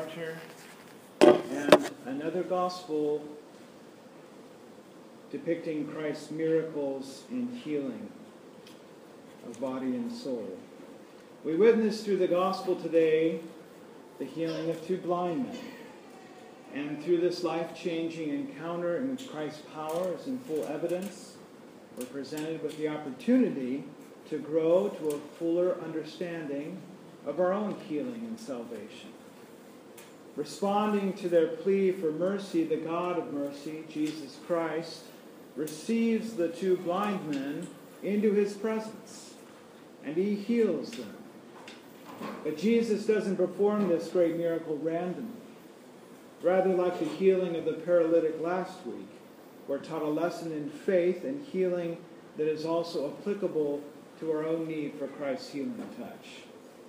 chapter and another gospel depicting Christ's miracles in healing of body and soul. We witness through the gospel today the healing of two blind men. And through this life-changing encounter in which Christ's power is in full evidence, we're presented with the opportunity to grow to a fuller understanding of our own healing and salvation. Responding to their plea for mercy, the God of mercy, Jesus Christ, receives the two blind men into his presence, and he heals them. But Jesus doesn't perform this great miracle randomly. Rather, like the healing of the paralytic last week, we're taught a lesson in faith and healing that is also applicable to our own need for Christ's healing touch.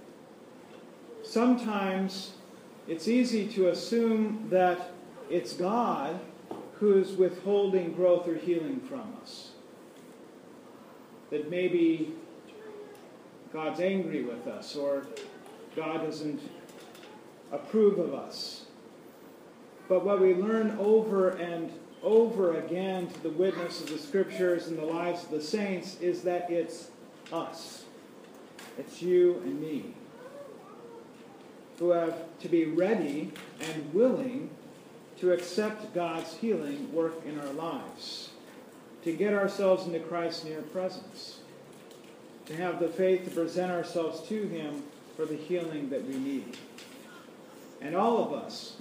Sometimes it's easy to assume that it's God who's withholding growth or healing from us. That maybe God's angry with us, or God doesn't approve of us. But what we learn over and over again to the witness of the Scriptures and the lives of the saints is that it's us. It's you and me who have to be ready and willing to accept God's healing work in our lives, to get ourselves into Christ's near presence, to have the faith to present ourselves to Him for the healing that we need. And all of us,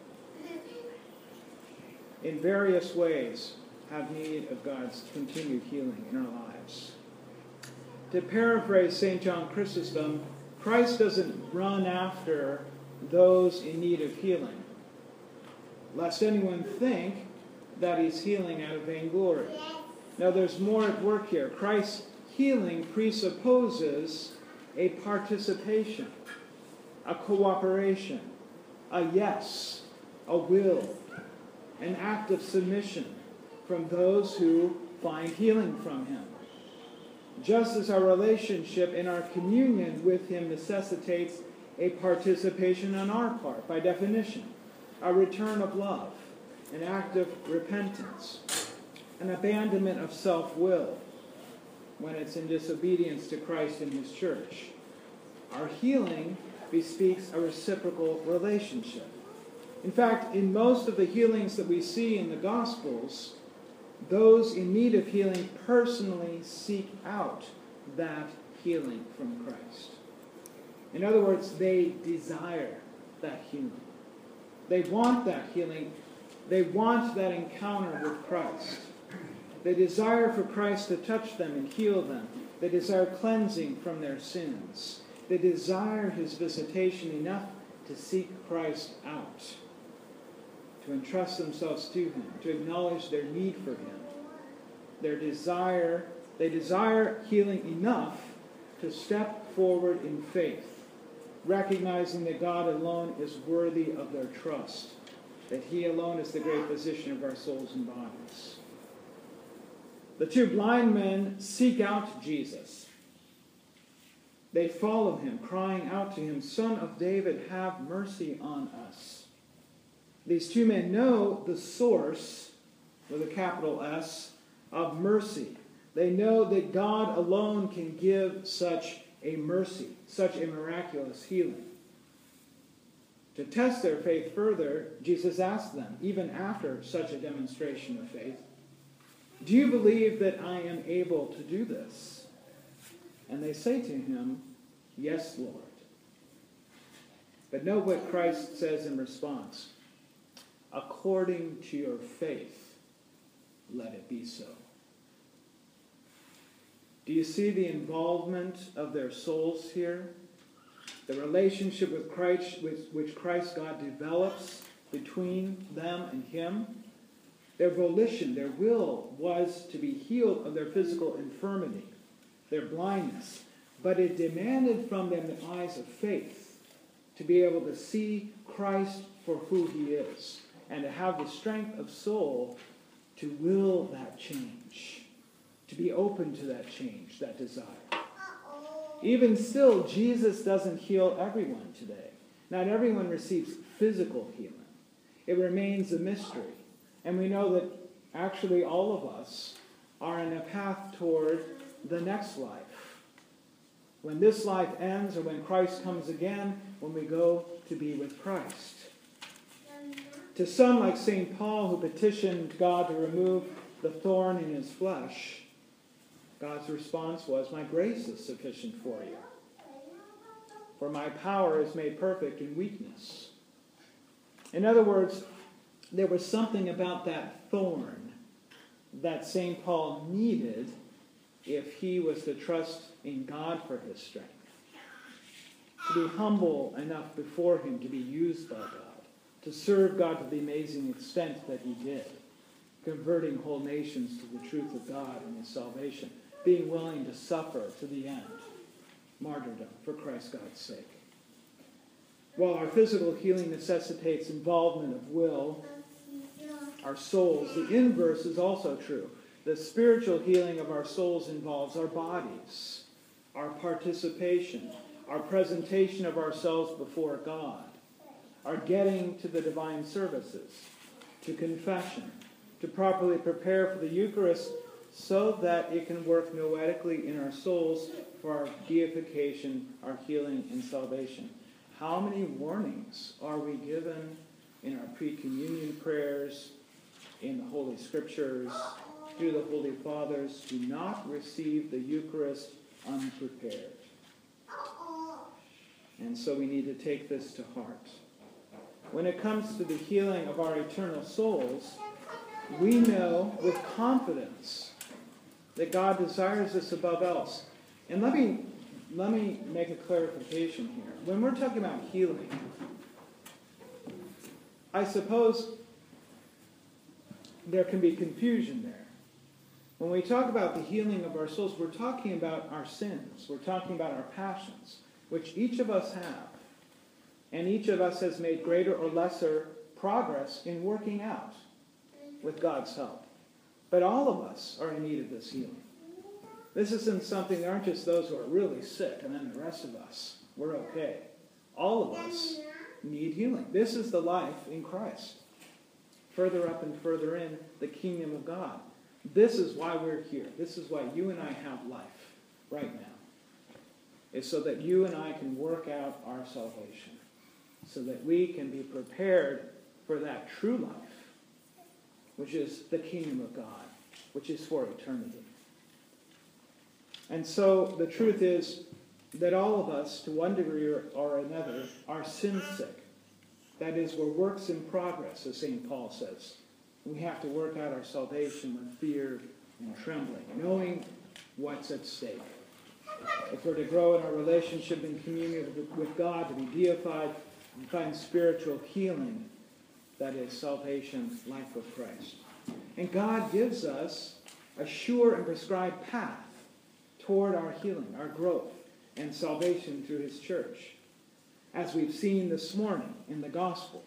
in various ways, have need of God's continued healing in our lives. To paraphrase St. John Chrysostom, Christ doesn't run after those in need of healing, lest anyone think that he's healing out of vainglory. Now there's more at work here. Christ's healing presupposes a participation, a cooperation, a yes, a will, an act of submission from those who find healing from Him. Just as our relationship and our communion with Him necessitates a participation on our part, by definition, a return of love, an act of repentance, an abandonment of self-will when it's in disobedience to Christ and His church. Our healing bespeaks a reciprocal relationship. In fact, in most of the healings that we see in the Gospels, those in need of healing personally seek out that healing from Christ. In other words, they desire that healing. They want that healing. They want that encounter with Christ. They desire for Christ to touch them and heal them. They desire cleansing from their sins. They desire His visitation enough to seek Christ out, to entrust themselves to Him, to acknowledge their need for Him. They desire healing enough to step forward in faith, recognizing that God alone is worthy of their trust, that He alone is the great physician of our souls and bodies. The two blind men seek out Jesus. They follow Him, crying out to Him, "Son of David, have mercy on us." These two men know the source, with a capital S, of mercy. They know that God alone can give such a mercy, such a miraculous healing. To test their faith further, Jesus asked them, even after such a demonstration of faith, "Do you believe that I am able to do this?" And they say to Him, "Yes, Lord." But note what Christ says in response. "According to your faith, let it be so." Do you see the involvement of their souls here? The relationship with Christ, which Christ God develops between them and Him? Their volition, their will was to be healed of their physical infirmity, their blindness. But it demanded from them the eyes of faith to be able to see Christ for who He is, and to have the strength of soul to will that change, to be open to that change, that desire. Even still, Jesus doesn't heal everyone today. Not everyone receives physical healing. It remains a mystery. And we know that actually all of us are in a path toward the next life. When this life ends, or when Christ comes again, when we go to be with Christ. To some, like St. Paul, who petitioned God to remove the thorn in his flesh, God's response was, "My grace is sufficient for you, for my power is made perfect in weakness." In other words, there was something about that thorn that St. Paul needed if he was to trust in God for his strength, to be humble enough before him to be used by God, to serve God to the amazing extent that he did, converting whole nations to the truth of God and his salvation, being willing to suffer to the end, martyrdom for Christ God's sake. While our physical healing necessitates involvement of will, our souls, the inverse is also true. The spiritual healing of our souls involves our bodies, our participation, our presentation of ourselves before God, our getting to the divine services, to confession, to properly prepare for the Eucharist so that it can work noetically in our souls for our deification, our healing, and salvation. How many warnings are we given in our pre-communion prayers, in the Holy Scriptures, through the Holy Fathers? Do not receive the Eucharist unprepared. And so we need to take this to heart. When it comes to the healing of our eternal souls, we know with confidence that God desires this above else. And let me make a clarification here. When we're talking about healing, I suppose there can be confusion there. When we talk about the healing of our souls, we're talking about our sins. We're talking about our passions, which each of us have. And each of us has made greater or lesser progress in working out with God's help. But all of us are in need of this healing. This isn't something, there aren't just those who are really sick and then the rest of us, we're okay. All of us need healing. This is the life in Christ. Further up and further in the kingdom of God. This is why we're here. This is why you and I have life right now. It's so that you and I can work out our salvation. So that we can be prepared for that true life, which is the kingdom of God, which is for eternity. And so the truth is that all of us, to one degree or another, are sin sick. That is, we're works in progress, as St. Paul says. We have to work out our salvation with fear and trembling, knowing what's at stake. If we're to grow in our relationship and communion with God, to be deified and find spiritual healing, that is salvation, life with Christ. And God gives us a sure and prescribed path toward our healing, our growth, and salvation through his church. As we've seen this morning in the gospel,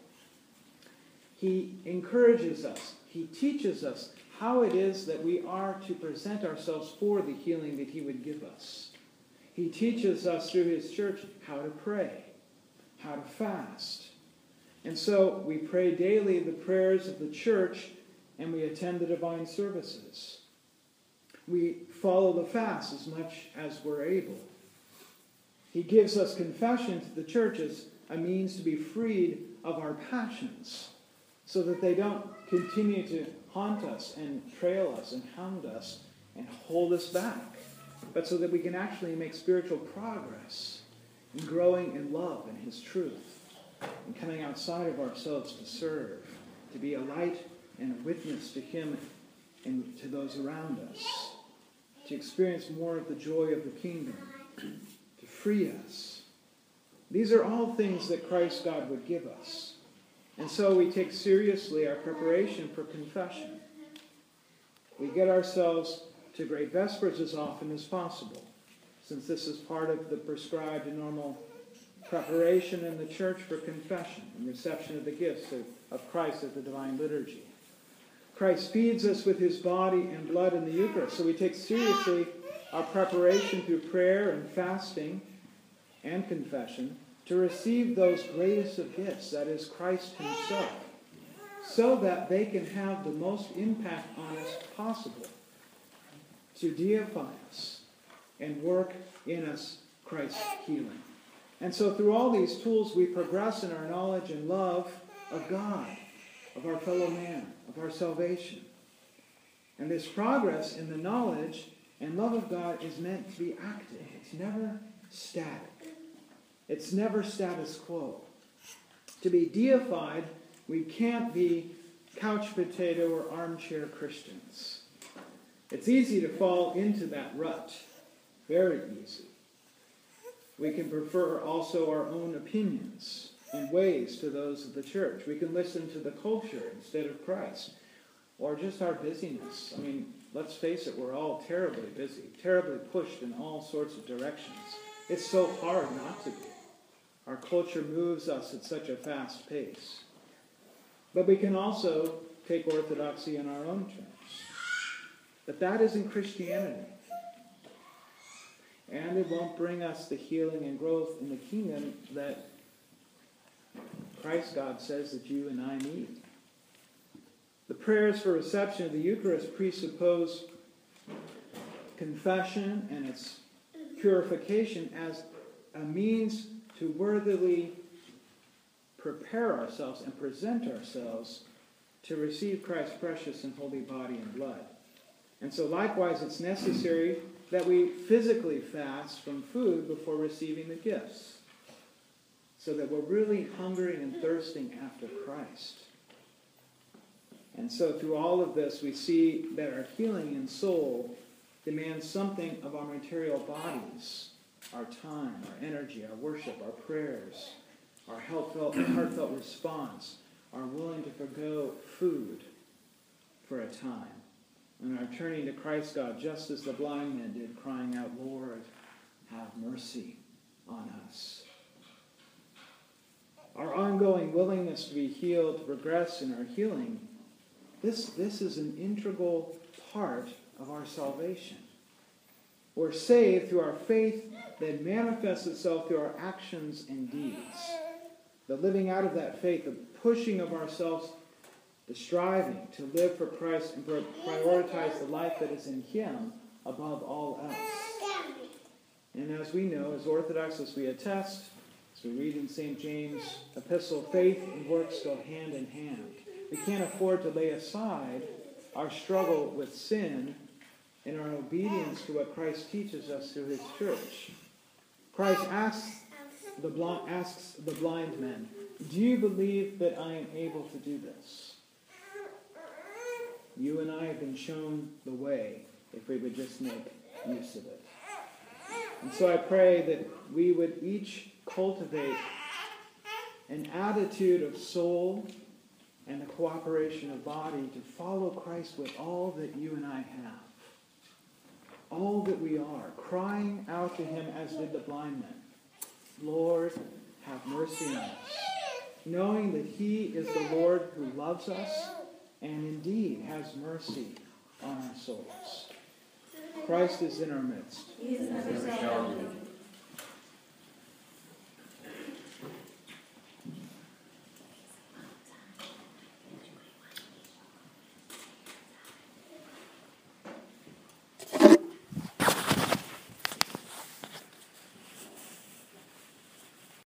he encourages us, he teaches us how it is that we are to present ourselves for the healing that he would give us. He teaches us through his church how to pray, how to fast. And so we pray daily the prayers of the church and we attend the divine services. We follow the fast as much as we're able. He gives us confession to the church as a means to be freed of our passions so that they don't continue to haunt us and trail us and hound us and hold us back, but so that we can actually make spiritual progress in growing in love and his truth and coming outside of ourselves to serve, to be a light and a witness to him and to those around us, to experience more of the joy of the kingdom, to free us. These are all things that Christ God would give us. And so we take seriously our preparation for confession. We get ourselves to Great Vespers as often as possible, since this is part of the prescribed and normal preparation in the church for confession and reception of the gifts of Christ at the divine liturgy. Christ feeds us with his body and blood in the Eucharist, so we take seriously our preparation through prayer and fasting and confession to receive those greatest of gifts, that is Christ himself, so that they can have the most impact on us possible, to deify us and work in us Christ's healing. And so through all these tools, we progress in our knowledge and love of God, of our fellow man, of our salvation. And this progress in the knowledge and love of God is meant to be active. It's never static. It's never status quo. To be deified, we can't be couch potato or armchair Christians. It's easy to fall into that rut. Very easy. We can prefer also our own opinions and ways to those of the church. We can listen to the culture instead of Christ. Or just our busyness. I mean, let's face it, we're all terribly busy, terribly pushed in all sorts of directions. It's so hard not to be. Our culture moves us at such a fast pace. But we can also take orthodoxy in our own terms. But that isn't Christianity. And it won't bring us the healing and growth in the kingdom that Christ God says that you and I need. The prayers for reception of the Eucharist presuppose confession and its purification as a means to worthily prepare ourselves and present ourselves to receive Christ's precious and holy body and blood. And so likewise, it's necessary that we physically fast from food before receiving the gifts, so that we're really hungering and thirsting after Christ. And so through all of this, we see that our healing in soul demands something of our material bodies, our time, our energy, our worship, our prayers, our heartfelt response, our willing to forgo food for a time, and our turning to Christ God, just as the blind men did, crying out, Lord, have mercy on us. Our ongoing willingness to be healed, to progress in our healing, this is an integral part of our salvation. We're saved through our faith that manifests itself through our actions and deeds. The living out of that faith, the pushing of ourselves, the striving to live for Christ and prioritize the life that is in Him above all else. And as we know, as Orthodox, as we attest, as we read in St. James' epistle, faith and works go hand in hand. We can't afford to lay aside our struggle with sin in our obedience to what Christ teaches us through His church. Christ asks the blind men, do you believe that I am able to do this? You and I have been shown the way if we would just make use of it. And so I pray that we would each cultivate an attitude of soul and the cooperation of body to follow Christ with all that you and I have. All that we are, crying out to Him as did the blind men. Lord, have mercy on us. Knowing that He is the Lord who loves us and indeed has mercy on our souls. Christ is in our midst. He is never shall be.